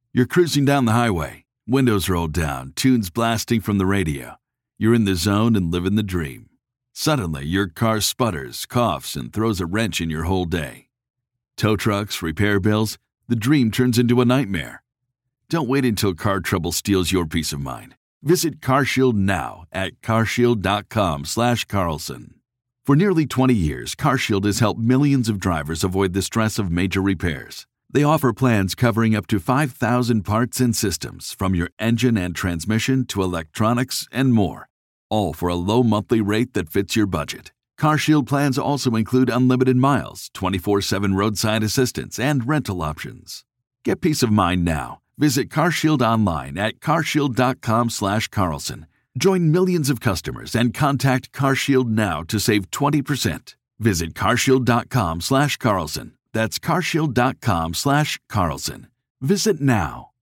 You're cruising down the highway, windows rolled down, tunes blasting from the radio. You're in the zone and living the dream. Suddenly, your car sputters, coughs, and throws a wrench in your whole day. Tow trucks, repair bills, the dream turns into a nightmare. Don't wait until car trouble steals your peace of mind. Visit CarShield now at carshield.com/Carlson. For nearly 20 years, CarShield has helped millions of drivers avoid the stress of major repairs. They offer plans covering up to 5,000 parts and systems, from your engine and transmission to electronics and more, all for a low monthly rate that fits your budget. CarShield plans also include unlimited miles, 24/7 roadside assistance, and rental options. Get peace of mind now. Visit CarShield online at carshield.com/Carlson. Join millions of customers and contact CarShield now to save 20%. Visit carshield.com/Carlson. That's carshield.com/Carlson. Visit now.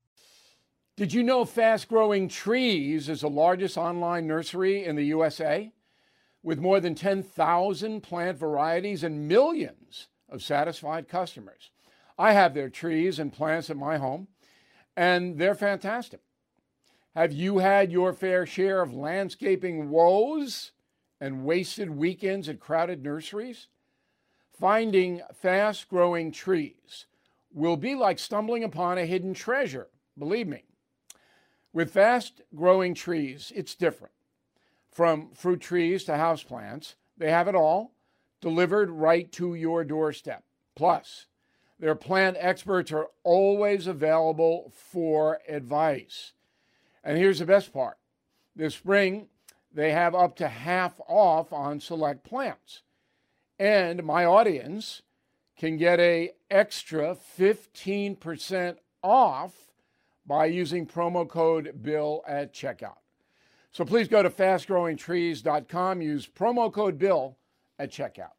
Did you know Fast Growing Trees is the largest online nursery in the USA? With more than 10,000 plant varieties and millions of satisfied customers. I have their trees and plants at my home, and they're fantastic. Have you had your fair share of landscaping woes and wasted weekends at crowded nurseries? Finding fast-growing trees will be like stumbling upon a hidden treasure, believe me. With fast-growing trees, it's different. From fruit trees to houseplants, they have it all delivered right to your doorstep. Plus, their plant experts are always available for advice. And here's the best part. This spring, they have up to half off on select plants. And my audience can get an extra 15% off by using promo code BILL at checkout. So please go to fastgrowingtrees.com, use promo code BILL at checkout.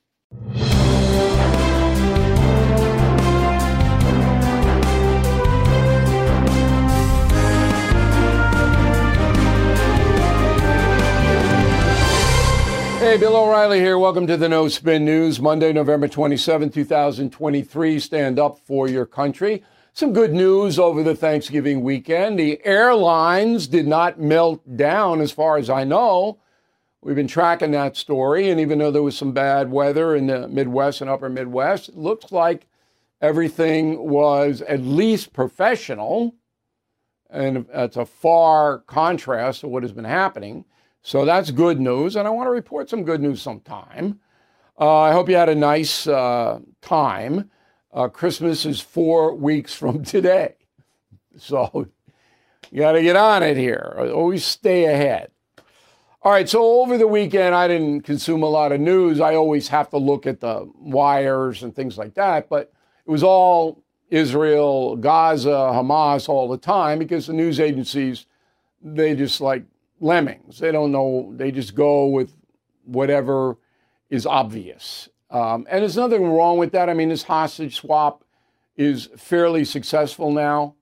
Hey, Bill O'Reilly here. Welcome to the No Spin News. Monday, November 27, 2023. Stand up for your country. Some good news over the Thanksgiving weekend. The airlines did not melt down as far as I know. We've been tracking that story, and even though there was some bad weather in the Midwest and upper Midwest, it looks like everything was at least professional, and that's a far contrast to what has been happening. So that's good news, and I want to report some good news sometime. I hope you had a nice time. Christmas is 4 weeks from today, so you got to get on it here. Always stay ahead. All right, so over the weekend, I didn't consume a lot of news. I always have to look at the wires and things like that, but it was all Israel, Gaza, Hamas all the time because the news agencies, they just like lemmings. They don't know. They just go with whatever is obvious. And there's nothing wrong with that. I mean, this hostage swap is fairly successful now.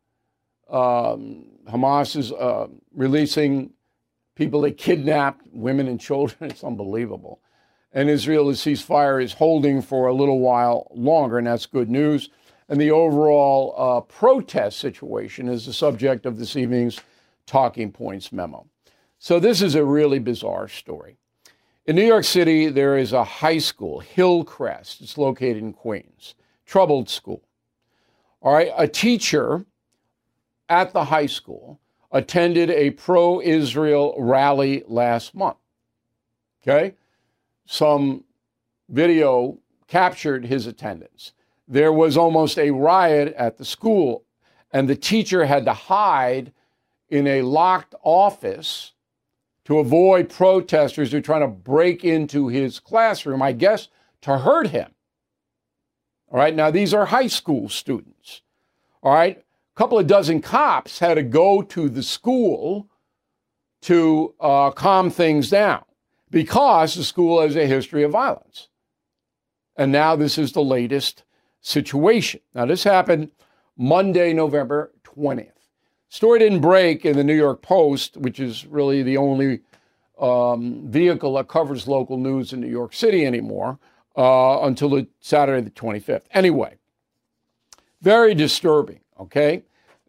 Hamas is releasing people they kidnapped, women and children. It's unbelievable. And Israel's ceasefire is holding for a little while longer, and that's good news. And the overall protest situation is the subject of this evening's Talking Points memo. So this is a really bizarre story. In New York City, there is a high school, Hillcrest. It's located in Queens. Troubled school. All right, a teacher at the high school attended a pro-Israel rally last month. Okay? Some video captured his attendance. There was almost a riot at the school, and the teacher had to hide in a locked office to avoid protesters who are trying to break into his classroom, I guess, to hurt him. All right, now these are high school students. All right, a couple of dozen cops had to go to the school to calm things down because the school has a history of violence. And now this is the latest situation. Now, this happened Monday, November 20th. Story didn't break in the New York Post, which is really the only vehicle that covers local news in New York City anymore, until Saturday the 25th. Anyway, very disturbing, okay?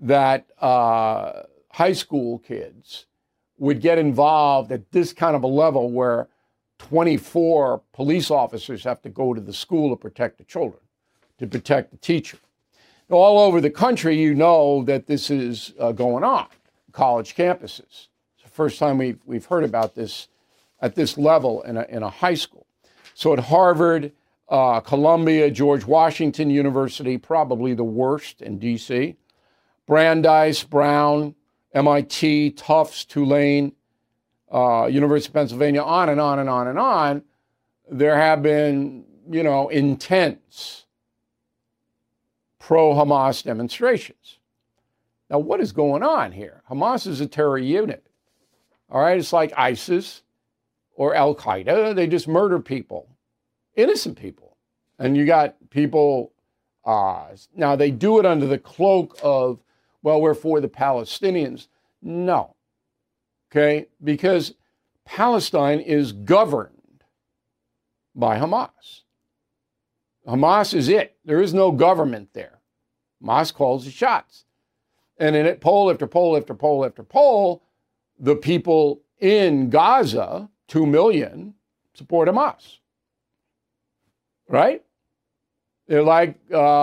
that high school kids would get involved at this kind of a level where 24 police officers have to go to the school to protect the children, to protect the teacher. All over the country, you know that this is going on, college campuses. It's the first time we've heard about this at this level in a high school. So at Harvard, Columbia, George Washington University, probably the worst in D.C., Brandeis, Brown, MIT, Tufts, Tulane, University of Pennsylvania, on and on and on and on, there have been, intense pro-Hamas demonstrations. Now, what is going on here? Hamas is a terror unit. All right, it's like ISIS or Al-Qaeda. They just murder people, innocent people. And you got people, now they do it under the cloak of, well, we're for the Palestinians. No, okay, because Palestine is governed by Hamas. Hamas is it. There is no government there. Hamas calls the shots. And in it, poll after poll after poll after poll, the people in Gaza, 2 million, support Hamas. Right? They're like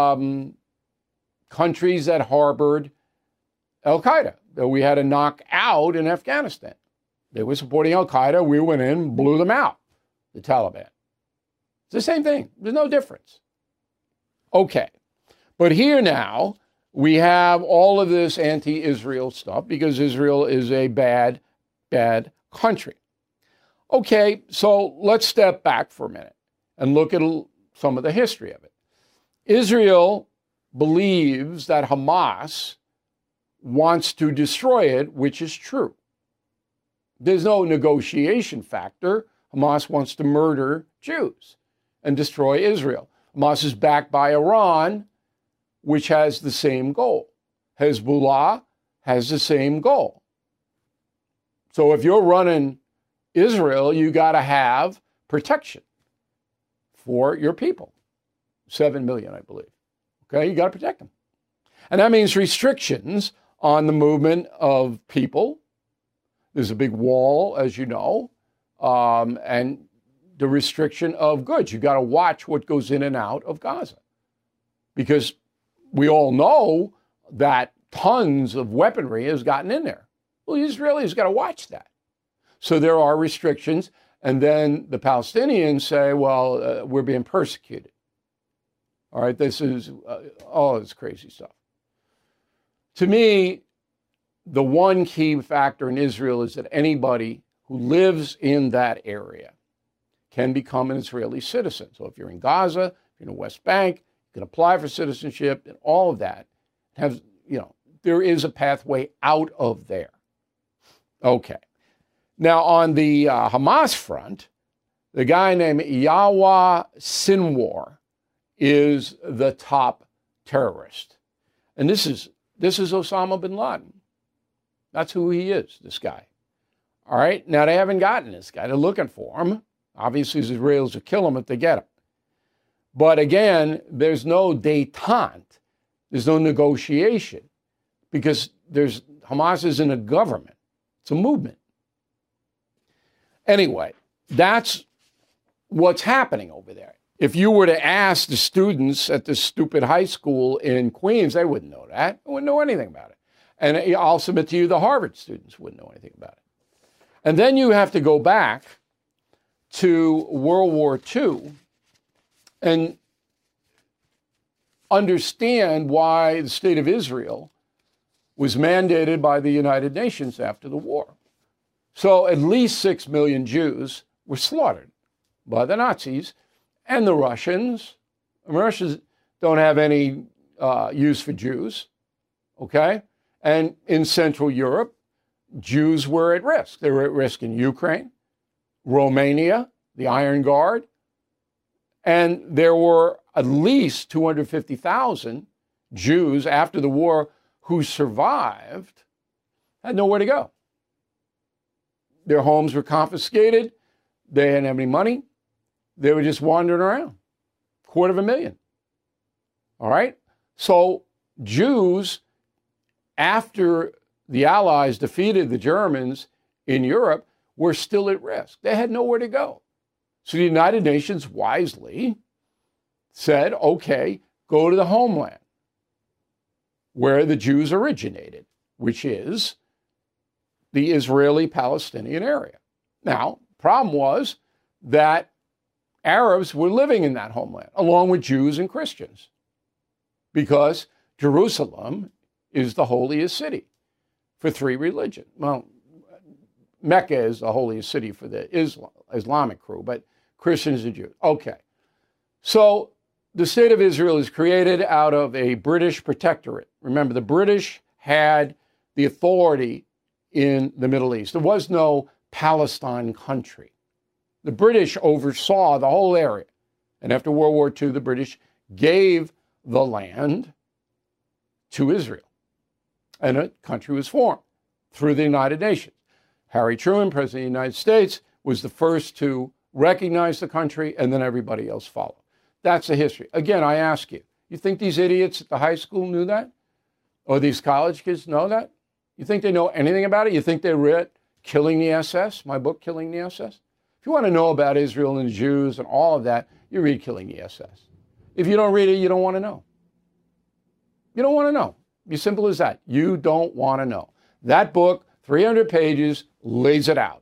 countries that harbored Al-Qaeda that we had to knock out in Afghanistan. They were supporting Al-Qaeda. We went in, blew them out, the Taliban. It's the same thing. There's no difference. Okay. But here now, we have all of this anti-Israel stuff because Israel is a bad, bad country. Okay, so let's step back for a minute and look at some of the history of it. Israel believes that Hamas wants to destroy it, which is true. There's no negotiation factor. Hamas wants to murder Jews and destroy Israel. Hamas is backed by Iran, which has the same goal. Hezbollah has the same goal. So if you're running Israel, you got to have protection for your people. 7 million, I believe. Okay, you got to protect them. And that means restrictions on the movement of people. There's a big wall, as you know, and the restriction of goods. You got to watch what goes in and out of Gaza, because we all know that tons of weaponry has gotten in there. Well, the Israelis got to watch that. So there are restrictions, and then the Palestinians say, well, we're being persecuted. All right, this is all this crazy stuff. To me, the one key factor in Israel is that anybody who lives in that area can become an Israeli citizen. So if you're in Gaza, if you're in the West Bank, you can apply for citizenship and all of that. There is a pathway out of there. Okay. Now, on the Hamas front, the guy named Yahya Sinwar is the top terrorist. And this is Osama bin Laden. That's who he is, this guy. All right? Now, they haven't gotten this guy. They're looking for him. Obviously, the Israelis will kill him if they get him. But again, there's no détente. There's no negotiation because Hamas isn't a government. It's a movement. Anyway, that's what's happening over there. If you were to ask the students at this stupid high school in Queens, they wouldn't know that. They wouldn't know anything about it. And I'll submit to you, the Harvard students wouldn't know anything about it. And then you have to go back to World War II and understand why the state of Israel was mandated by the United Nations after the war. So at least 6 million Jews were slaughtered by the Nazis and the Russians. The Russians don't have any use for Jews, okay? And in Central Europe, Jews were at risk. They were at risk in Ukraine, Romania, the Iron Guard, and there were at least 250,000 Jews after the war who survived, had nowhere to go. Their homes were confiscated. They didn't have any money. They were just wandering around. 250,000. All right? So Jews after the Allies defeated the Germans in Europe, were still at risk. They had nowhere to go. So the United Nations wisely said, okay, go to the homeland where the Jews originated, which is the Israeli-Palestinian area. Now, problem was that Arabs were living in that homeland, along with Jews and Christians, because Jerusalem is the holiest city for three religions. Well, Mecca is the holiest city for the Islamic crew, but Christians and Jews. Okay. So the state of Israel is created out of a British protectorate. Remember, the British had the authority in the Middle East. There was no Palestine country. The British oversaw the whole area. And after World War II, the British gave the land to Israel. And a country was formed through the United Nations. Harry Truman, President of the United States, was the first to recognize the country, and then everybody else followed. That's the history. Again, I ask you, you think these idiots at the high school knew that? Or these college kids know that? You think they know anything about it? You think they read Killing the SS, my book, Killing the SS? If you want to know about Israel and the Jews and all of that, you read Killing the SS. If you don't read it, you don't want to know. You don't want to know. As simple as that. You don't want to know. That book, 300 pages, lays it out.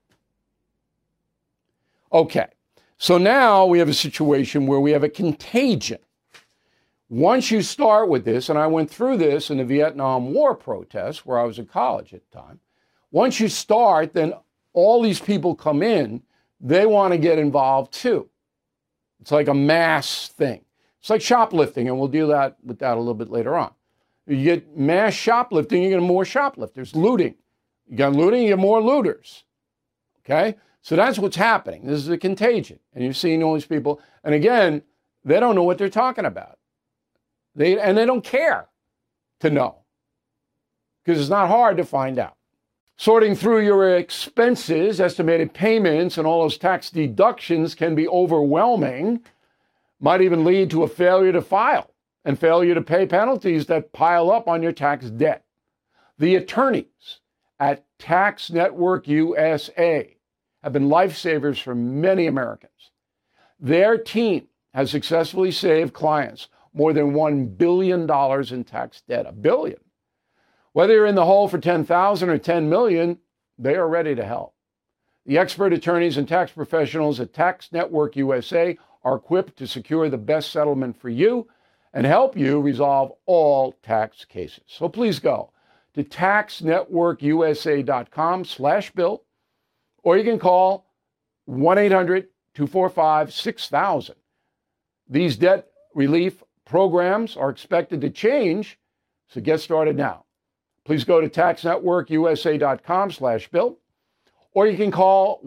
Okay, so now we have a situation where we have a contagion. Once you start with this, and I went through this in the Vietnam War protests where I was in college at the time, once you start, then all these people come in, they want to get involved too. It's like a mass thing. It's like shoplifting, and we'll deal with that a little bit later on. You get mass shoplifting, you get more shoplifters. Looting. You got looting, you get more looters. Okay? So that's what's happening. This is a contagion. And you're seeing all these people. And again, they don't know what they're talking about. They don't care to know. Because it's not hard to find out. Sorting through your expenses, estimated payments, and all those tax deductions can be overwhelming. Might even lead to a failure to file and failure to pay penalties that pile up on your tax debt. The attorneys at Tax Network USA have been lifesavers for many Americans. Their team has successfully saved clients more than $1 billion in tax debt. $1 billion. Whether you're in the hole for $10,000 or $10 million, they are ready to help. The expert attorneys and tax professionals at Tax Network USA are equipped to secure the best settlement for you and help you resolve all tax cases. So please go to taxnetworkusa.com/bill, or you can call 1-800-245-6000. These debt relief programs are expected to change, so get started now. Please go to taxnetworkusa.com/bill, or you can call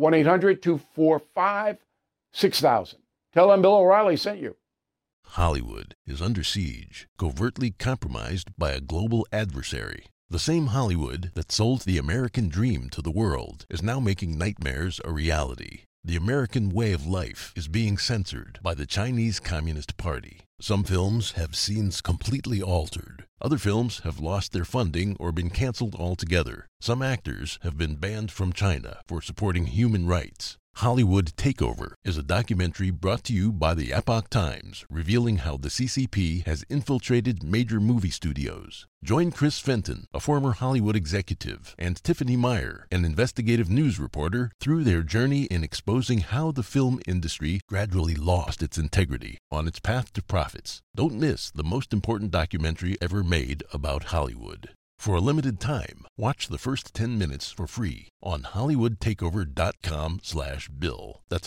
1-800-245-6000. Tell them Bill O'Reilly sent you. Hollywood is under siege, covertly compromised by a global adversary. The same Hollywood that sold the American dream to the world is now making nightmares a reality. The American way of life is being censored by the Chinese Communist Party. Some films have scenes completely altered. Other films have lost their funding or been canceled altogether. Some actors have been banned from China for supporting human rights. Hollywood Takeover is a documentary brought to you by the Epoch Times, revealing how the CCP has infiltrated major movie studios. Join Chris Fenton, a former Hollywood executive, and Tiffany Meyer, an investigative news reporter, through their journey in exposing how the film industry gradually lost its integrity on its path to profits. Don't miss the most important documentary ever made about Hollywood. For a limited time, watch the first 10 minutes for free on HollywoodTakeover.com/Bill. That's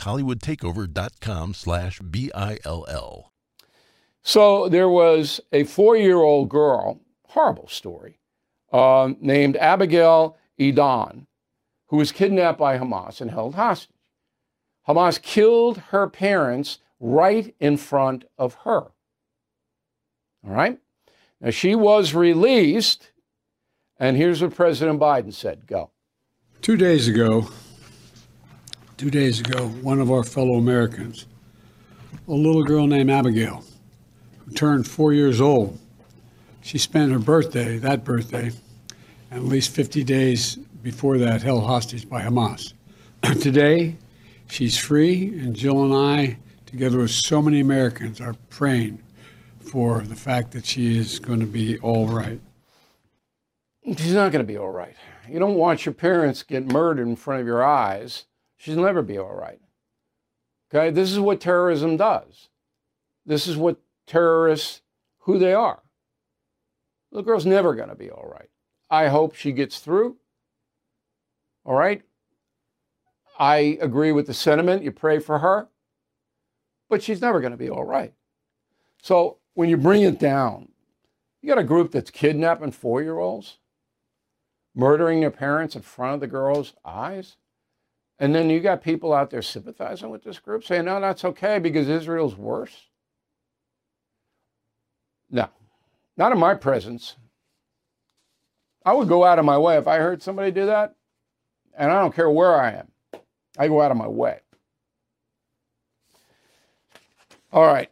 HollywoodTakeover.com/BILL. So there was a 4-year-old girl, horrible story, named Abigail Edan, who was kidnapped by Hamas and held hostage. Hamas killed her parents right in front of her. All right? Now, she was released. And here's what President Biden said. Go. 2 days ago, one of our fellow Americans, a little girl named Abigail, who turned 4 years old, she spent her birthday and at least 50 days before that held hostage by Hamas. Today, she's free, and Jill and I, together with so many Americans, are praying for the fact that she is going to be all right. She's not going to be all right. You don't watch your parents get murdered in front of your eyes. She'll never be all right. Okay, this is what terrorism does. This is what terrorists, who they are. The girl's never going to be all right. I hope she gets through. All right? I agree with the sentiment. You pray for her. But she's never going to be all right. So when you bring it down, you got a group that's kidnapping 4-year-olds, murdering their parents in front of the girl's eyes. And then you got people out there sympathizing with this group saying, no, that's okay because Israel's worse. No, not in my presence. I would go out of my way if I heard somebody do that. And I don't care where I am. I go out of my way. All right.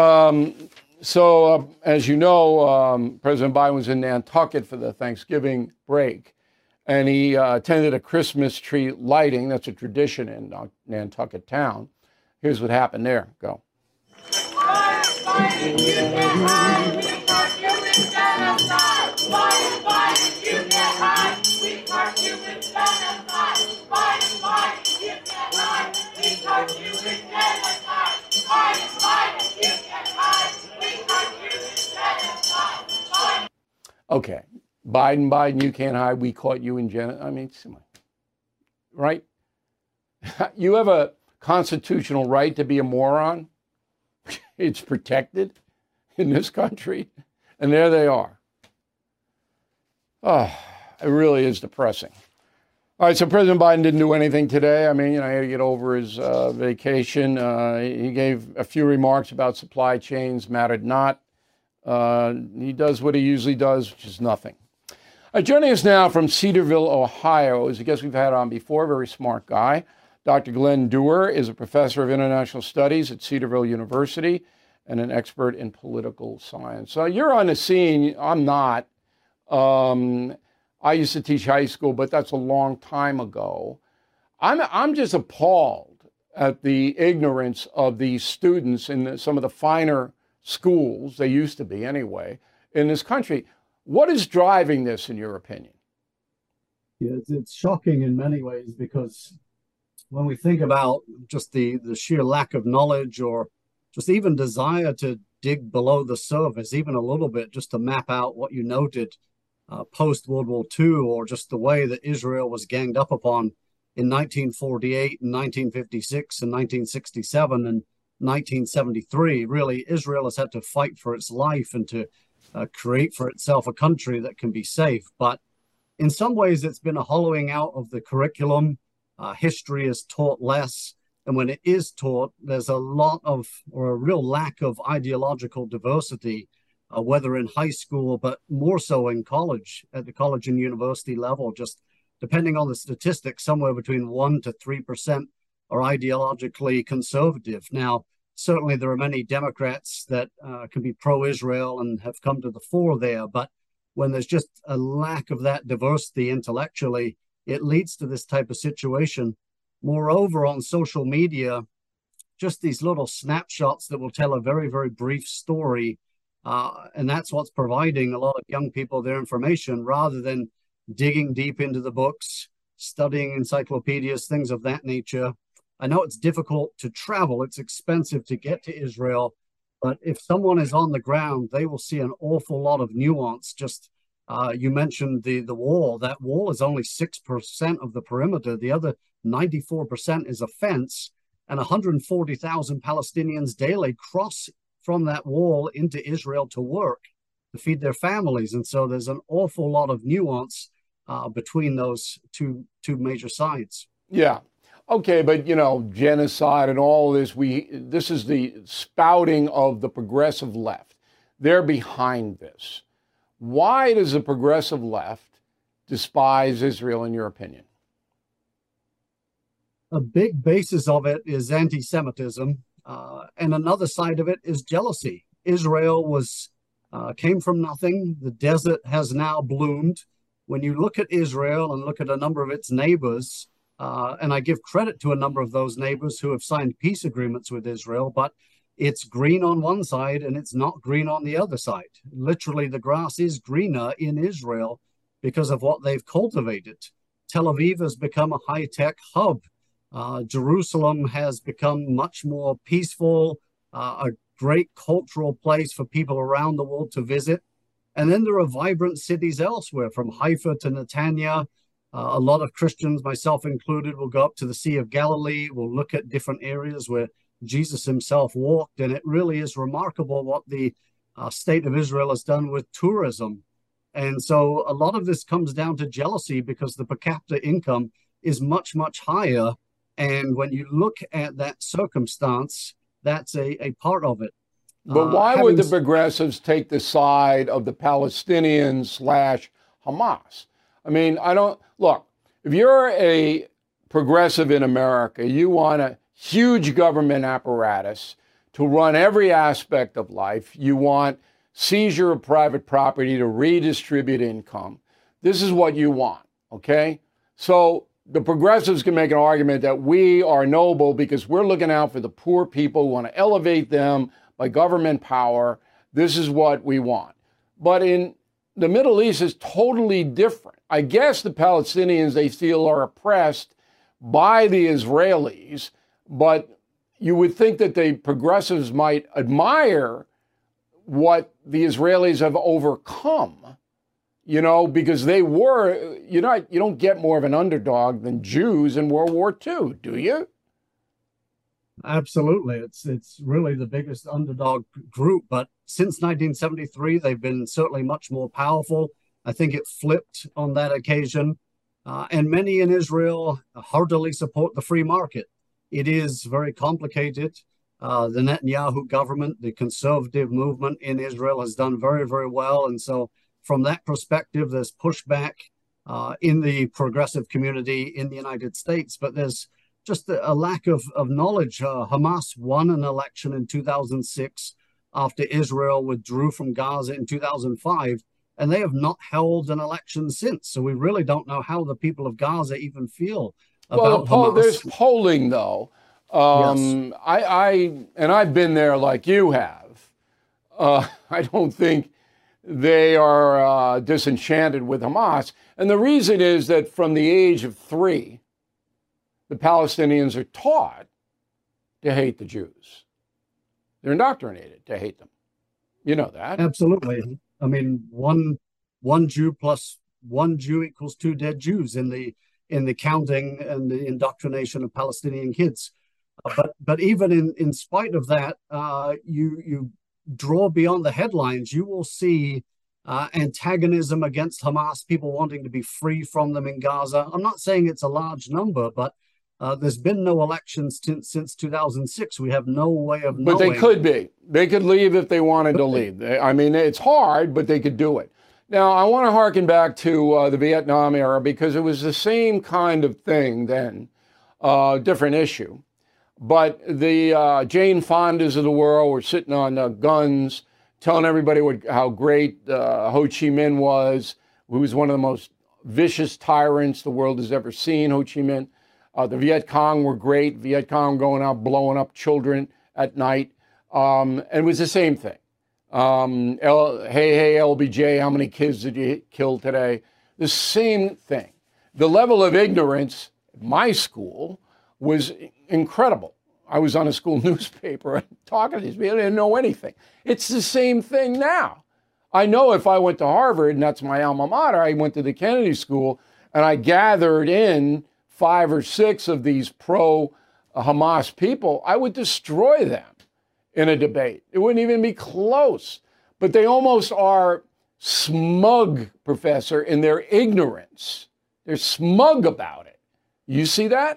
So as you know, President Biden was in Nantucket for the Thanksgiving break. And he attended a Christmas tree lighting. That's a tradition in Nantucket town. Here's what happened there. Go. Okay. Biden, you can't hide. We caught you in genocide. I mean, right? You have a constitutional right to be a moron. It's protected in this country. And there they are. Oh, it really is depressing. All right, so President Biden didn't do anything today. I mean, he had to get over his vacation. He gave a few remarks about supply chains, mattered not. He does what he usually does, which is nothing. Joining us now from Cedarville, Ohio, is a guest we've had on before, a very smart guy. Dr. Glenn Dewar is a professor of international studies at Cedarville University and an expert in political science. So you're on the scene. I'm not. I used to teach high school, but that's a long time ago. I'm just appalled at the ignorance of these students in some of the finer schools, they used to be anyway, in this country. What is driving this, in your opinion? Yeah, it's shocking in many ways because when we think about just the sheer lack of knowledge or just even desire to dig below the surface, even a little bit, just to map out what you noted post-World War II, or just the way that Israel was ganged up upon in 1948 and 1956 and 1967 and 1973. Really, Israel has had to fight for its life and to create for itself a country that can be safe. But in some ways, it's been a hollowing out of the curriculum. History is taught less. And when it is taught, there's a lot of, or a real lack of ideological diversity, whether in high school, but more so in college, at the college and university level, just depending on the statistics, somewhere between 1% to 3% are ideologically conservative. Now, certainly there are many Democrats that can be pro-Israel and have come to the fore there, but when there's just a lack of that diversity intellectually, it leads to this type of situation. Moreover, on social media, just these little snapshots that will tell a very, very brief story, and that's what's providing a lot of young people their information rather than digging deep into the books, studying encyclopedias, things of that nature. I know it's difficult to travel. It's expensive to get to Israel. But if someone is on the ground, they will see an awful lot of nuance. Just you mentioned the wall. That wall is only 6% of the perimeter. The other 94% is a fence. And 140,000 Palestinians daily cross from that wall into Israel to work, to feed their families. And so there's an awful lot of nuance between those two major sides. Yeah. Okay, but genocide and all this, this is the spouting of the progressive left. They're behind this. Why does the progressive left despise Israel, in your opinion? A big basis of it is anti-Semitism, and another side of it is jealousy. Israel came from nothing. The desert has now bloomed when you look at Israel and look at a number of its neighbors, and I give credit to a number of those neighbors who have signed peace agreements with Israel, but it's green on one side and it's not green on the other side. Literally, the grass is greener in Israel because of what they've cultivated. Tel Aviv has become a high-tech hub. Jerusalem has become much more peaceful, a great cultural place for people around the world to visit. And then there are vibrant cities elsewhere, from Haifa to Netanya. A lot of Christians, myself included, will go up to the Sea of Galilee. We'll look at different areas where Jesus himself walked. And it really is remarkable what the state of Israel has done with tourism. And so a lot of this comes down to jealousy because the per capita income is much, much higher. And when you look at that circumstance, that's a part of it. But why would the progressives take the side of the Palestinians / Hamas? I mean, look, if you're a progressive in America, you want a huge government apparatus to run every aspect of life. You want seizure of private property to redistribute income. This is what you want, okay? So the progressives can make an argument that we are noble because we're looking out for the poor people, want to elevate them by government power. This is what we want. But in the Middle East is totally different. I guess the Palestinians, they feel, are oppressed by the Israelis, but you would think that the progressives might admire what the Israelis have overcome, because they were, you don't get more of an underdog than Jews in World War II, do you? Absolutely. It's really the biggest underdog group. But since 1973, they've been certainly much more powerful. I think it flipped on that occasion. And many in Israel heartily support the free market. It is very complicated. The Netanyahu government, the conservative movement in Israel has done very, very well. And so from that perspective, there's pushback in the progressive community in the United States. But there's just a lack of knowledge. Hamas won an election in 2006 after Israel withdrew from Gaza in 2005, and they have not held an election since. So we really don't know how the people of Gaza even feel about Hamas. There's polling, though. Yes. I've been there like you have. I don't think they are disenchanted with Hamas. And the reason is that from the age of 3, the Palestinians are taught to hate the Jews. They're indoctrinated to hate them. You know that. Absolutely. I mean, one Jew plus one Jew equals 2 dead Jews in the counting and the indoctrination of Palestinian kids. But even in spite of that, you draw beyond the headlines, you will see antagonism against Hamas, people wanting to be free from them in Gaza. I'm not saying it's a large number, but there's been no elections since 2006. We have no way of knowing. But they could be. They could leave if they wanted to leave. I mean, it's hard, but they could do it. Now, I want to harken back to the Vietnam era because it was the same kind of thing then, different issue. But the Jane Fondas of the world were sitting on guns, telling everybody how great Ho Chi Minh was, who was one of the most vicious tyrants the world has ever seen, Ho Chi Minh. The Viet Cong were great. Viet Cong going out blowing up children at night. And it was the same thing. Hey, LBJ, how many kids did you kill today? The same thing. The level of ignorance at my school was incredible. I was on a school newspaper talking to these people. They didn't know anything. It's the same thing now. I know if I went to Harvard, and that's my alma mater, I went to the Kennedy School, and I gathered in 5 or 6 of these pro-Hamas people, I would destroy them in a debate. It wouldn't even be close. But they almost are smug, Professor, in their ignorance. They're smug about it. You see that?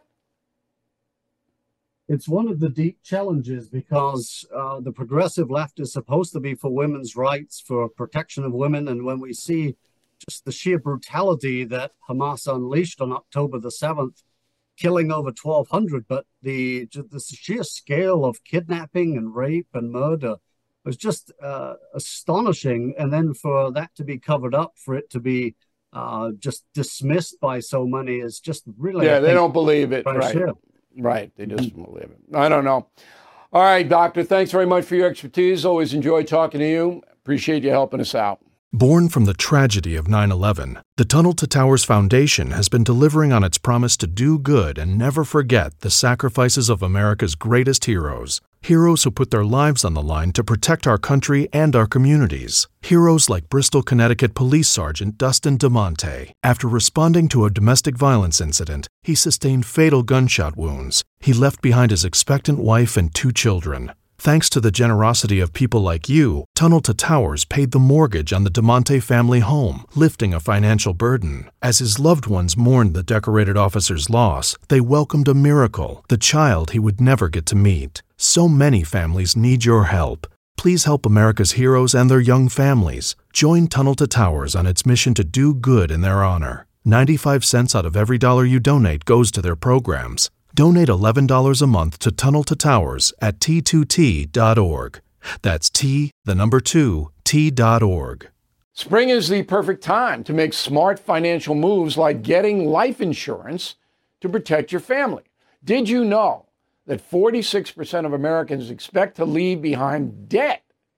It's one of the deep challenges because the progressive left is supposed to be for women's rights, for protection of women. And when we see just the sheer brutality that Hamas unleashed on October the 7th, killing over 1,200, but the sheer scale of kidnapping and rape and murder was just astonishing. And then for that to be covered up, for it to be just dismissed by so many is just really, Yeah, they don't believe it. Right. Right. Right. They just don't believe it. I don't know. All right, Doctor, thanks very much for your expertise. Always enjoy talking to you. Appreciate you helping us out. Born from the tragedy of 9/11, the Tunnel to Towers Foundation has been delivering on its promise to do good and never forget the sacrifices of America's greatest heroes. Heroes who put their lives on the line to protect our country and our communities. Heroes like Bristol, Connecticut Police Sergeant Dustin DeMonte. After responding to a domestic violence incident, he sustained fatal gunshot wounds. He left behind his expectant wife and 2 children. Thanks to the generosity of people like you, Tunnel to Towers paid the mortgage on the DeMonte family home, lifting a financial burden. As his loved ones mourned the decorated officer's loss, they welcomed a miracle, the child he would never get to meet. So many families need your help. Please help America's heroes and their young families. Join Tunnel to Towers on its mission to do good in their honor. 95 cents out of every dollar you donate goes to their programs. Donate $11 a month to Tunnel to Towers at T2T.org. That's T2T.org. Spring is the perfect time to make smart financial moves like getting life insurance to protect your family. Did you know that 46% of Americans expect to leave behind debt?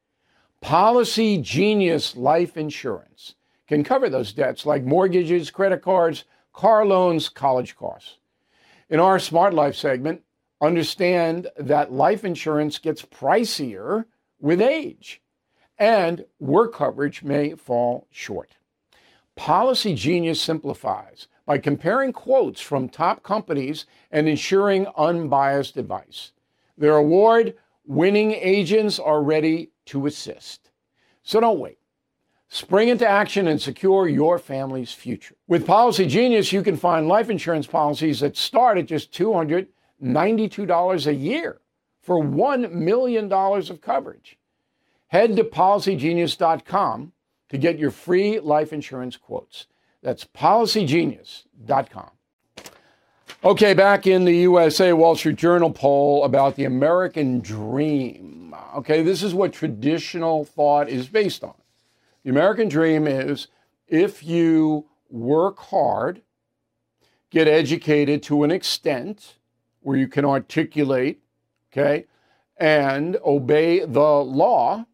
Policy Genius Life Insurance can cover those debts like mortgages, credit cards, car loans, college costs. In our Smart Life segment, understand that life insurance gets pricier with age, and work coverage may fall short. Policy Genius simplifies by comparing quotes from top companies and ensuring unbiased advice. Their award-winning agents are ready to assist. So don't wait. Spring into action and secure your family's future. With Policy Genius, you can find life insurance policies that start at just $292 a year for $1 million of coverage. Head to policygenius.com to get your free life insurance quotes. That's policygenius.com. Okay, back in the USA, Wall Street Journal poll about the American dream. Okay, this is what traditional thought is based on. The American dream is if you work hard, get educated to an extent where you can articulate, okay, and obey the law,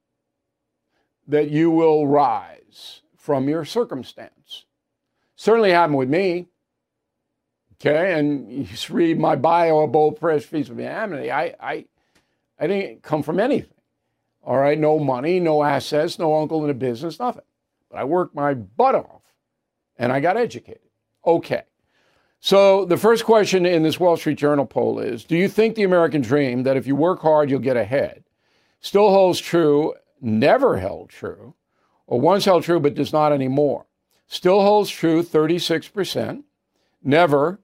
that you will rise from your circumstance. Certainly happened with me, okay, and you just read my bio, A Bold Fresh Feast of Humanity. I didn't come from anything. All right, no money, no assets, no uncle in a business, nothing. But I worked my butt off, and I got educated. Okay, so the first question in this Wall Street Journal poll is, do you think the American dream that if you work hard, you'll get ahead still holds true, never held true, or once held true but does not anymore? Still holds true, 36%, never,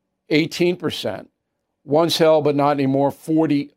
18%, once held but not anymore, 45%.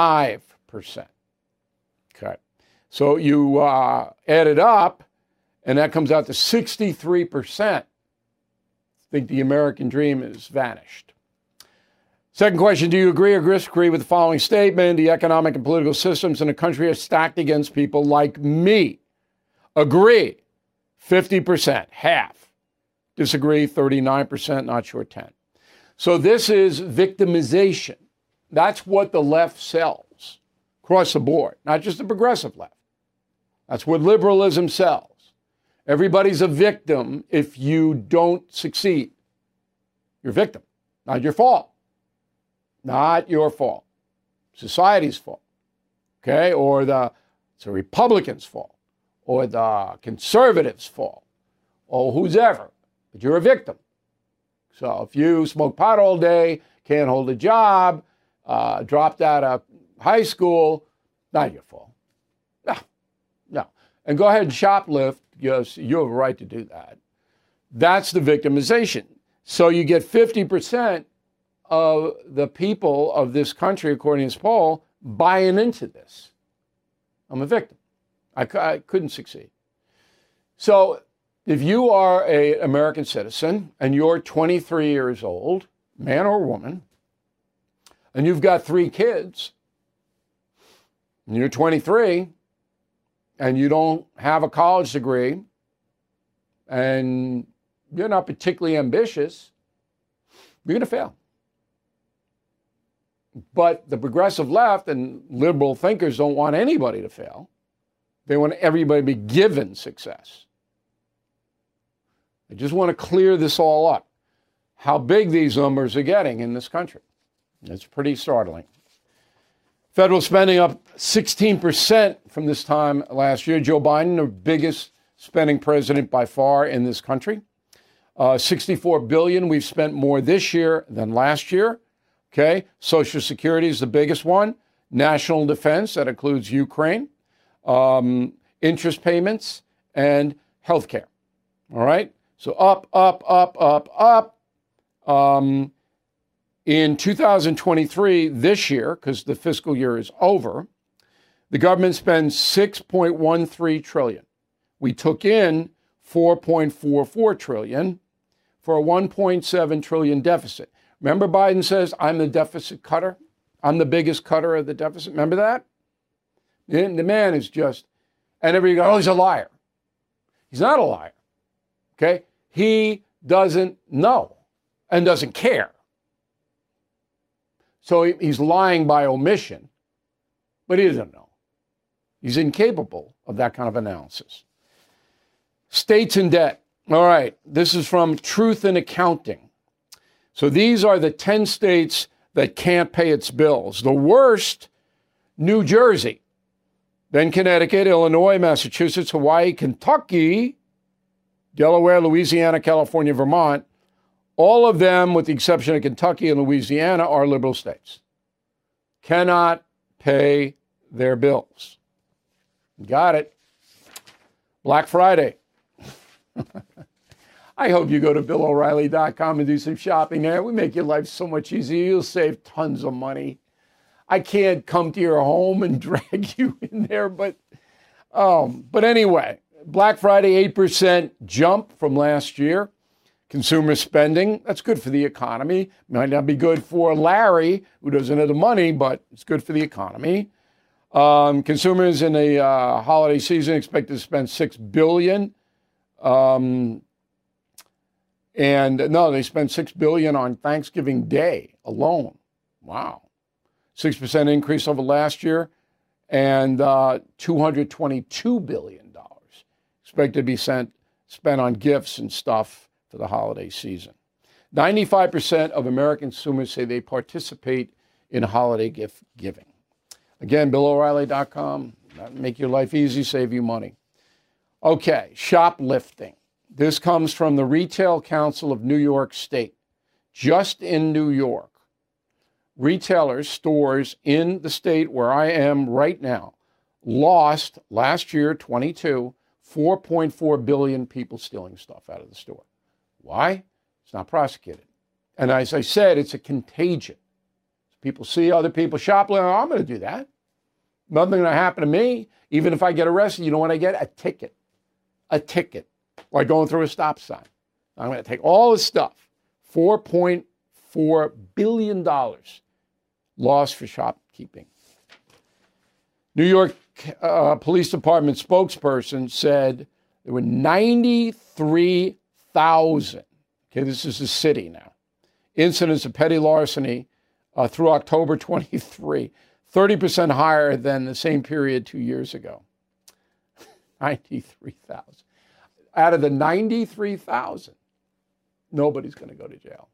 Okay, so you add it up, and that comes out to 63%. Think the American dream has vanished. Second question, do you agree or disagree with the following statement? The economic and political systems in a country are stacked against people like me. Agree, 50%, half. Disagree, 39%, not sure, 10%. So this is victimization. That's what the left sells. Across the board, not just the progressive left. That's what liberalism sells. Everybody's a victim if you don't succeed. You're a victim, not your fault. Not your fault. Society's fault, okay? Or it's the Republicans' fault, or the conservatives' fault, or who's ever. But you're a victim. So if you smoke pot all day, can't hold a job, dropped out of high school, not your fault. No. And go ahead and shoplift, because you have a right to do that. That's the victimization. So you get 50% of the people of this country, according to this poll, buying into this. I'm a victim. I couldn't succeed. So if you are an American citizen and you're 23 years old, man or woman, and you've got 3 kids, and you're 23, and you don't have a college degree, and you're not particularly ambitious, you're going to fail. But the progressive left and liberal thinkers don't want anybody to fail. They want everybody to be given success. They just want to clear this all up. How big these numbers are getting in this country. It's pretty startling. Federal spending up 16% from this time last year. Joe Biden, the biggest spending president by far in this country. $64 billion. We've spent more this year than last year. Okay. Social Security is the biggest one. National defense, that includes Ukraine. Interest payments, and health care. All right? So up, up, up, up, up. In 2023, this year, because the fiscal year is over, the government spends $6.13 trillion. We took in $4.44 trillion for a $1.7 trillion deficit. Remember Biden says, I'm the deficit cutter? I'm the biggest cutter of the deficit. Remember that? The man is just, and everybody goes, oh, he's a liar. He's not a liar, okay? He doesn't know and doesn't care. So he's lying by omission, but he doesn't know. He's incapable of that kind of analysis. States in debt. All right, this is from Truth in Accounting. So these are the 10 states that can't pay its bills. The worst, New Jersey. Then Connecticut, Illinois, Massachusetts, Hawaii, Kentucky, Delaware, Louisiana, California, Vermont. All of them, with the exception of Kentucky and Louisiana, are liberal states. Cannot pay their bills. Got it. Black Friday. I hope you go to BillO'Reilly.com and do some shopping there. We make your life so much easier. You'll save tons of money. I can't come to your home and drag you in there, but anyway, Black Friday, 8% jump from last year. Consumer spending, that's good for the economy. Might not be good for Larry, who doesn't have the money, but it's good for the economy. Consumers in the holiday season expected to spend $6 billion. And no, they spent $6 billion on Thanksgiving Day alone. Wow. 6% increase over last year, and $222 billion expected to be spent on gifts and stuff for the holiday season. 95% of American consumers say they participate in holiday gift giving. Again, BillO'Reilly.com. Make your life easy, save you money. Okay, shoplifting. This comes from the Retail Council of New York State. Just in New York, retailers, stores in the state where I am right now, lost last year, 22, 4.4 billion people stealing stuff out of the store. Why? It's not prosecuted. And as I said, it's a contagion. People see other people shoplifting. Oh, I'm going to do that. Nothing going to happen to me. Even if I get arrested, you know what I get? A ticket. A ticket. Like going through a stop sign. I'm going to take all this stuff. $4.4 billion lost for shopkeeping. New York Police Department spokesperson said there were 93,000, okay, this is the city now, incidents of petty larceny through October 23, 30% higher than the same period 2 years ago. 93,000. Out of the 93,000, nobody's going to go to jail.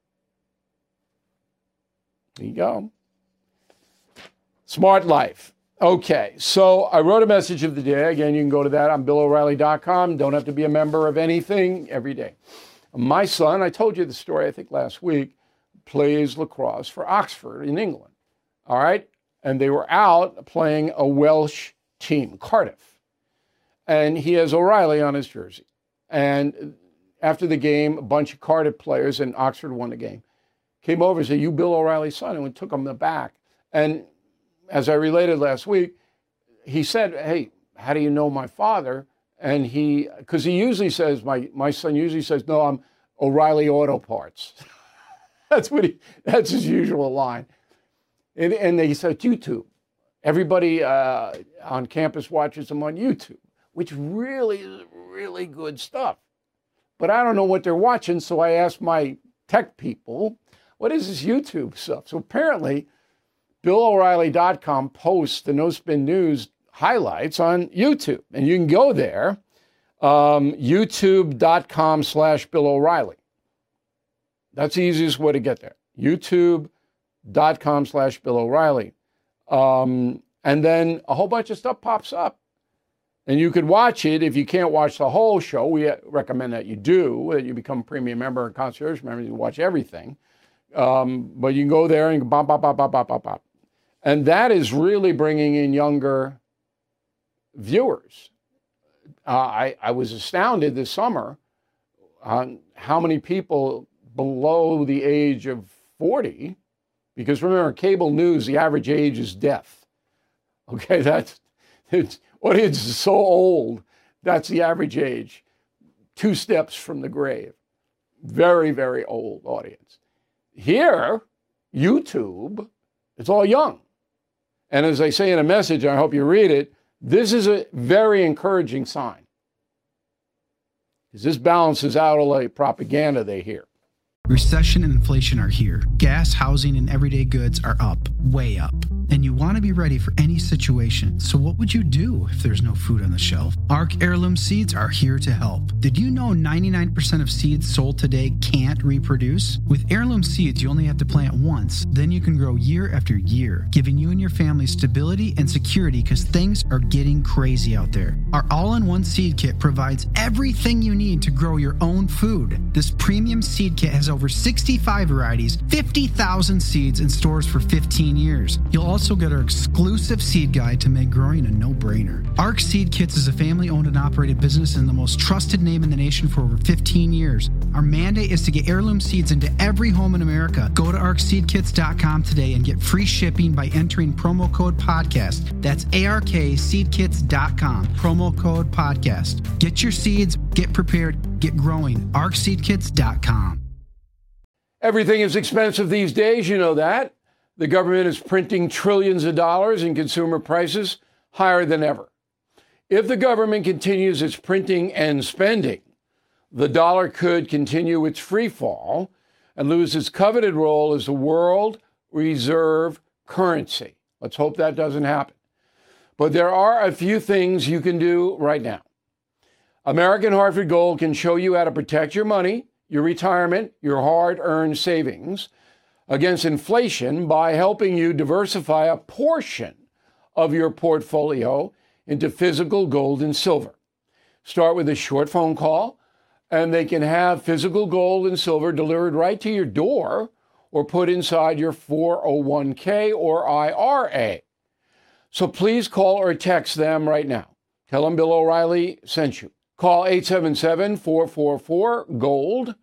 There you go. Smart life. Okay, so I wrote a message of the day. Again, you can go to that on BillO'Reilly.com. Don't have to be a member of anything every day. My son, I told you the story, I think last week, plays lacrosse for Oxford in England. All right? And they were out playing a Welsh team, Cardiff. And he has O'Reilly on his jersey. And after the game, a bunch of Cardiff players, and Oxford won the game, came over and said, "You Bill O'Reilly's son?" And we took him back. And as I related last week, he said, "Hey, how do you know my father?" And because he usually says, my son usually says, "No, I'm O'Reilly Auto Parts." That's his usual line. And he said, YouTube. Everybody on campus watches him on YouTube, which really is really good stuff. but I don't know what they're watching. So I asked my tech people, what is this YouTube stuff? So apparently, BillO'Reilly.com posts the No Spin News highlights on YouTube. And you can go there, youtube.com/Bill O'Reilly. That's the easiest way to get there. youtube.com/Bill O'Reilly. And then a whole bunch of stuff pops up. And you could watch it. If you can't watch the whole show, we recommend that you do, that you become a premium member or concierge member, you watch everything. But you can go there and bop, bop, bop, bop, bop, bop, bop. And that is really bringing in younger viewers. I was astounded this summer on how many people below the age of 40, because remember, cable news, the average age is death. Okay, audience is so old, that's the average age. 2 steps from the grave. Very, very old audience. Here, YouTube, it's all young. And as I say in a message, I hope you read it, this is a very encouraging sign. Because this balances out all the propaganda they hear. Recession and inflation are here. Gas, housing, and everyday goods are up, way up. And you want to be ready for any situation. So what would you do if there's no food on the shelf? ARC Heirloom Seeds are here to help. Did you know 99% of seeds sold today can't reproduce? With Heirloom Seeds, you only have to plant once. Then you can grow year after year, giving you and your family stability and security because things are getting crazy out there. Our all-in-one seed kit provides everything you need to grow your own food. This premium seed kit has over 65 varieties, 50,000 seeds in stores for 15 years. You'll also get our exclusive seed guide to make growing a no-brainer. ARC Seed Kits is a family-owned and operated business and the most trusted name in the nation for over 15 years. Our mandate is to get heirloom seeds into every home in America. Go to arcseedkits.com today and get free shipping by entering promo code podcast. That's ARKseedkits.com, promo code podcast. Get your seeds, get prepared, get growing. arcseedkits.com. Everything is expensive these days, you know that. The government is printing trillions of dollars and consumer prices higher than ever. If the government continues its printing and spending, the dollar could continue its free fall and lose its coveted role as the world reserve currency. Let's hope that doesn't happen. But there are a few things you can do right now. American Hartford Gold can show you how to protect your money, your retirement, your hard-earned savings against inflation by helping you diversify a portion of your portfolio into physical gold and silver. Start with a short phone call, and they can have physical gold and silver delivered right to your door or put inside your 401k or IRA. So please call or text them right now. Tell them Bill O'Reilly sent you. Call 877-444-GOLD,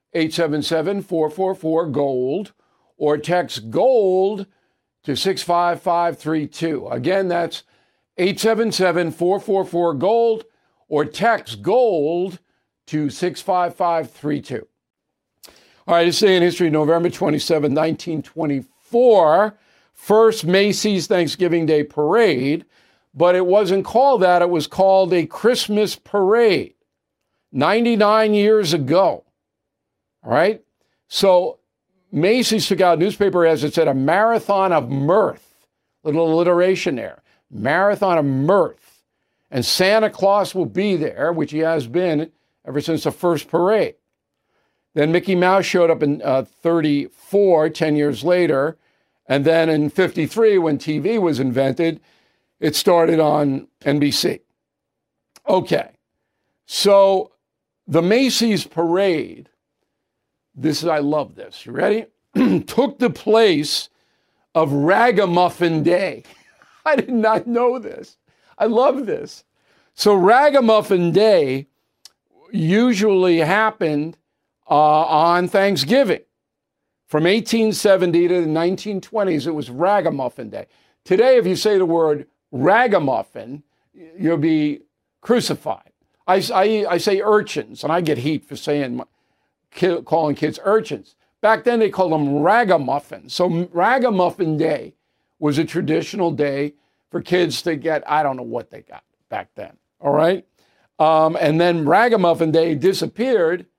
877-444-GOLD, or text GOLD to 65532. Again, that's 877-444-GOLD, or text GOLD to 65532. All right, this day in history, November 27, 1924, first Macy's Thanksgiving Day Parade, but it wasn't called that. It was called a Christmas Parade 99 years ago. All right? So Macy's took out newspaper ads that said a marathon of mirth. Little alliteration there. Marathon of mirth. And Santa Claus will be there, which he has been ever since the first parade. Then Mickey Mouse showed up in 34, 10 years later. And then in 53, when TV was invented, it started on NBC. Okay. So the Macy's parade, I love this. You ready? Took the place of Ragamuffin Day. I did not know this. I love this. So Ragamuffin Day usually happened on Thanksgiving. From 1870 to the 1920s, it was Ragamuffin Day. Today, if you say the word ragamuffin, you'll be crucified. I say urchins, and I get heat for calling kids urchins. Back then, they called them ragamuffins. So Ragamuffin Day was a traditional day for kids to get, I don't know what they got back then, all right? And then Ragamuffin Day disappeared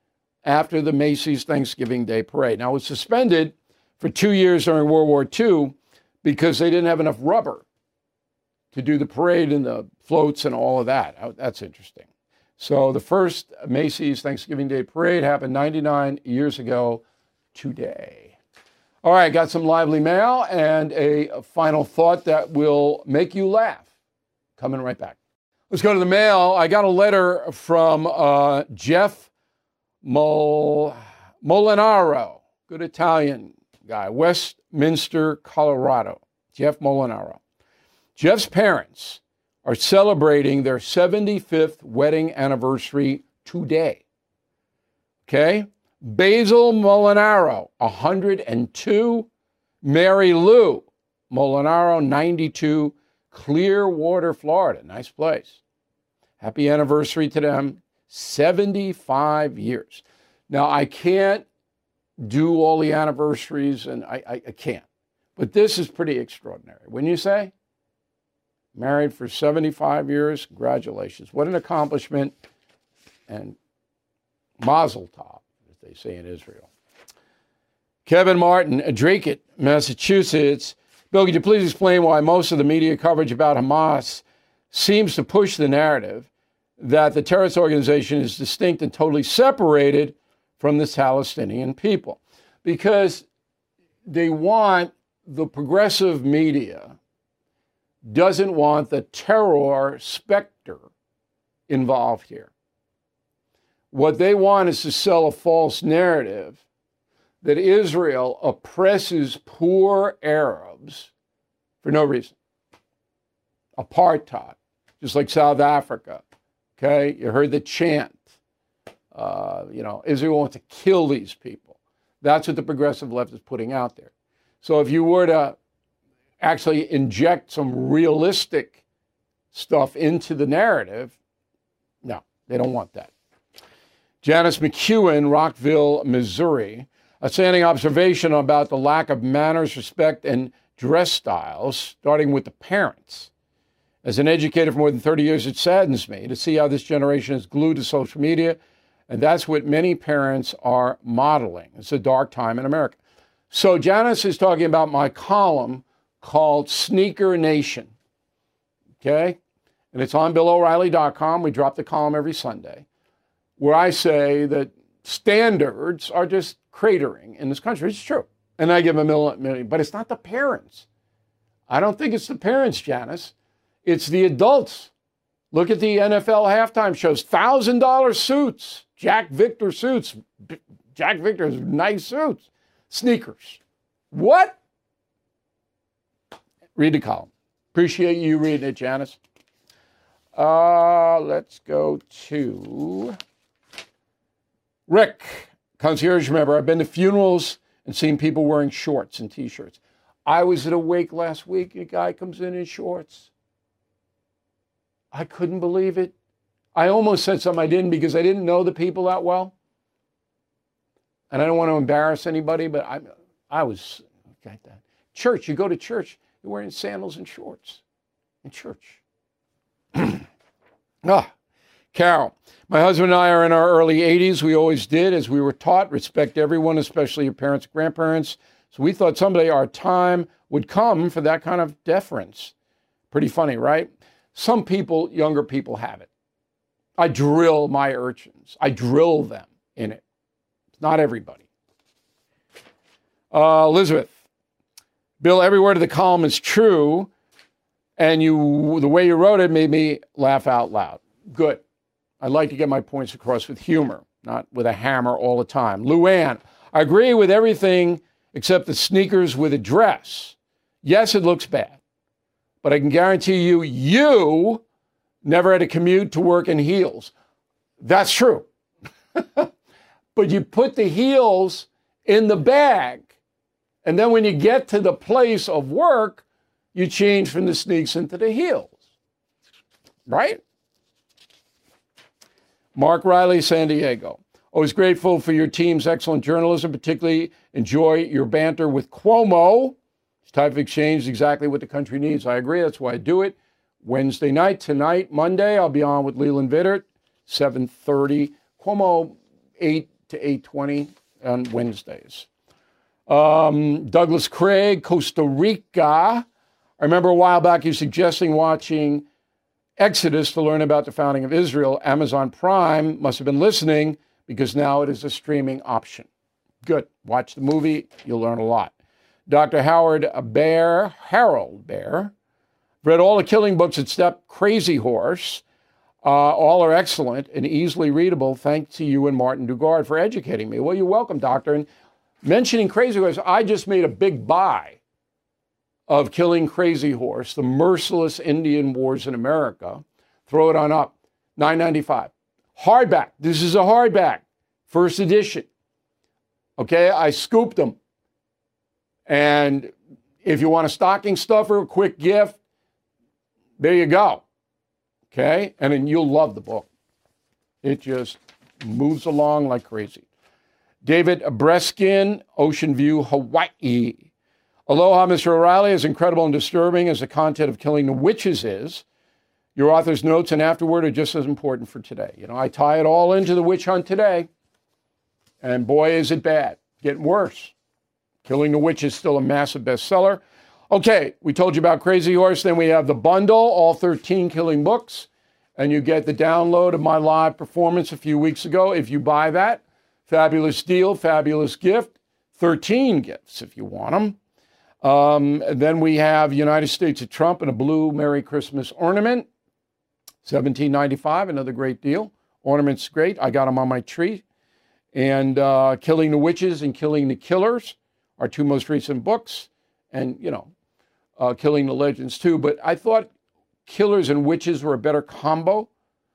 after the Macy's Thanksgiving Day Parade. Now, it was suspended for 2 years during World War II because they didn't have enough rubber to do the parade and the floats and all of that. That's interesting. So the first Macy's Thanksgiving Day Parade happened 99 years ago today. All right, got some lively mail and a final thought that will make you laugh. Coming right back. Let's go to the mail. I got a letter from Jeff Molinaro, good Italian guy, Westminster, Colorado. Jeff Molinaro. Jeff's parents are celebrating their 75th wedding anniversary today. Okay? Basil Molinaro, 102. Mary Lou Molinaro, 92. Clearwater, Florida. Nice place. Happy anniversary to them. 75 years. Now, I can't do all the anniversaries, and I can't. But this is pretty extraordinary. Wouldn't you say? Married for 75 years. Congratulations. What an accomplishment. And mazel tov, as they say in Israel. Kevin Martin, Drake, Massachusetts. Bill, could you please explain why most of the media coverage about Hamas seems to push the narrative that the terrorist organization is distinct and totally separated from the Palestinian people? Because they want, the progressive media doesn't want the terror specter involved here. What they want is to sell a false narrative that Israel oppresses poor Arabs for no reason. Apartheid, just like South Africa. Okay, you heard the chant. Israel wants to kill these people. That's what the progressive left is putting out there. So if you were to actually inject some realistic stuff into the narrative, no, they don't want that. Janice McEwen, Rockville, Missouri. A standing observation about the lack of manners, respect, and dress styles, starting with the parents. As an educator for more than 30 years, it saddens me to see how this generation is glued to social media, and that's what many parents are modeling. It's a dark time in America. So Janice is talking about my column called Sneaker Nation, okay? And it's on BillO'Reilly.com. We drop the column every Sunday, where I say that standards are just cratering in this country. It's true. And I give them a million, but it's not the parents. I don't think it's the parents, Janice. It's the adults. Look at the NFL halftime shows. $1,000 suits. Jack Victor suits. Jack Victor's nice suits. Sneakers. What? Read the column. Appreciate you reading it, Janice. Let's go to Rick. Concierge member. I've been to funerals and seen people wearing shorts and T-shirts. I was at a wake last week. A guy comes in shorts. I couldn't believe it. I almost said something I didn't because I didn't know the people that well. And I don't want to embarrass anybody, but I was like that. Church, you go to church, you're wearing sandals and shorts in church. Carol, my husband and I are in our early 80s. We always did, as we were taught, respect everyone, especially your parents and grandparents. So we thought someday our time would come for that kind of deference. Pretty funny, right? Some people, younger people, have it. I drill my urchins. I drill them in it. It's not everybody. Elizabeth, Bill, every word of the column is true, and the way you wrote it made me laugh out loud. Good. I like to get my points across with humor, not with a hammer all the time. Luann, I agree with everything except the sneakers with a dress. Yes, it looks bad, but I can guarantee you never had to commute to work in heels. That's true. But you put the heels in the bag, and then when you get to the place of work, you change from the sneaks into the heels. Right? Mark Riley, San Diego. Always grateful for your team's excellent journalism, particularly enjoy your banter with Cuomo. This type of exchange is exactly what the country needs. I agree. That's why I do it. Wednesday night, tonight, Monday, I'll be on with Leland Vittert, 7:30. Cuomo ate to 8:20 on Wednesdays. Douglas Craig, Costa Rica. I remember a while back you suggesting watching Exodus to learn about the founding of Israel. Amazon Prime must have been listening because now it is a streaming option. Good. Watch the movie. You'll learn a lot. Dr. Harold Bear. Read all the Killing books except Crazy Horse. All are excellent and easily readable. Thanks to you and Martin Dugard for educating me. Well, you're welcome, Doctor. And mentioning Crazy Horse, I just made a big buy of Killing Crazy Horse, The Merciless Indian Wars in America. Throw it on up. $9.95. Hardback. This is a hardback. First edition. Okay, I scooped them. And if you want a stocking stuffer, a quick gift, there you go. Okay, and then you'll love the book. It just moves along like crazy. David Breskin, Ocean View, Hawaii. Aloha, Mr. O'Reilly. As incredible and disturbing as the content of Killing the Witches is, your author's notes and afterward are just as important for today. You know, I tie it all into the witch hunt today, and boy, is it bad. Getting worse. Killing the Witch is still a massive bestseller. Okay, we told you about Crazy Horse. Then we have the bundle, all 13 Killing books, and you get the download of my live performance a few weeks ago. If you buy that, fabulous deal, fabulous gift, 13 gifts if you want them. Then we have United States of Trump and a blue Merry Christmas ornament, $17.95, another great deal. Ornament's great. I got them on my tree. And Killing the Witches and Killing the Killers, our two most recent books. And, you know, Killing the Legends too. But I thought Killers and Witches were a better combo,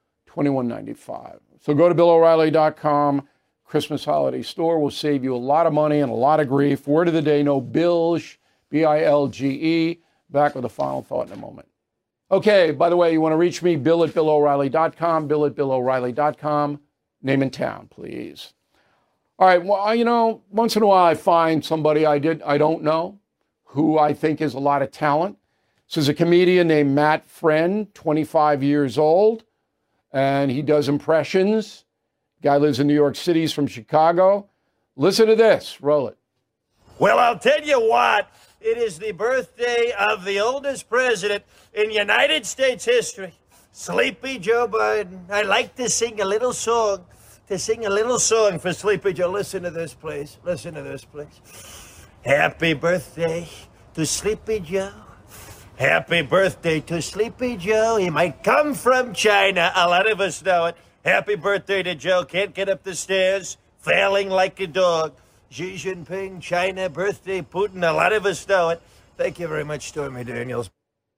$21.95. So go to BillO'Reilly.com. Christmas holiday store will save you a lot of money and a lot of grief. Word of the day, no bilge, B-I-L-G-E. Back with a final thought in a moment. Okay, by the way, you want to reach me, Bill at BillO'Reilly.com, Bill at BillO'Reilly.com. Name and town, please. All right, well, you know, once in a while I find somebody I don't know who I think has a lot of talent. This is a comedian named Matt Friend, 25 years old, and he does impressions. Guy lives in New York City. He's from Chicago. Listen to this. Roll it. Well, I'll tell you what. It is the birthday of the oldest president in United States history, Sleepy Joe Biden. I like to sing a little song. For Sleepy Joe. Listen to this, please. Listen to this, please. Happy birthday to Sleepy Joe. Happy birthday to Sleepy Joe. He might come from China. A lot of us know it. Happy birthday to Joe. Can't get up the stairs. Failing like a dog. Xi Jinping, China, birthday, Putin. A lot of us know it. Thank you very much, Stormy Daniels.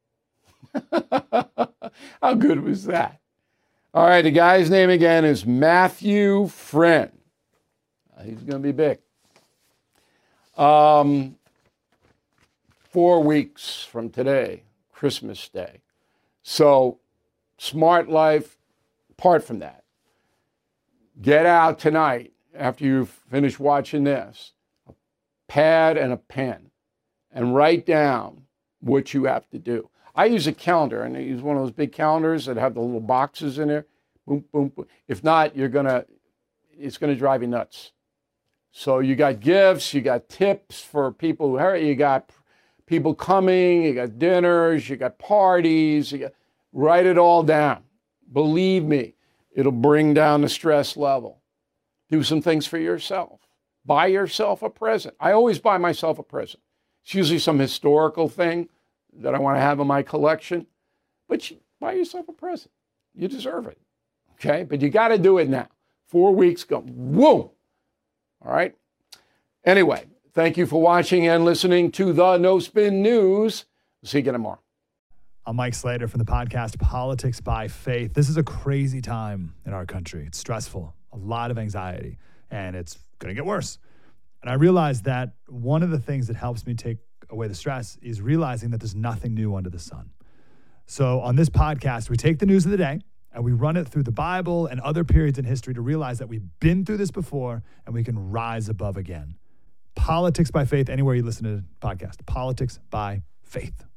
How good was that? All right, the guy's name again is Matthew Friend. He's going to be big. 4 weeks from today, Christmas Day. So, Smart Life, apart from that, get out tonight after you finish watching this, a pad and a pen, and write down what you have to do. I use a calendar, and I use one of those big calendars that have the little boxes in there. Boom, boom, boom. If not, it's gonna drive you nuts. So you got gifts, you got tips for people who hurt, you got people coming, you got dinners, you got parties, write it all down. Believe me, it'll bring down the stress level. Do some things for yourself. Buy yourself a present. I always buy myself a present. It's usually some historical thing that I want to have in my collection. But you buy yourself a present. You deserve it. Okay? But you got to do it now. 4 weeks go. Whoa! All right? Anyway, thank you for watching and listening to the No Spin News. See you again tomorrow. I'm Mike Slater from the podcast Politics by Faith. This is a crazy time in our country. It's stressful, a lot of anxiety, and it's going to get worse. And I realized that one of the things that helps me take away the stress is realizing that there's nothing new under the sun. So on this podcast, we take the news of the day and we run it through the Bible and other periods in history to realize that we've been through this before and we can rise above again. Politics by Faith, anywhere you listen to the podcast. Politics by Faith.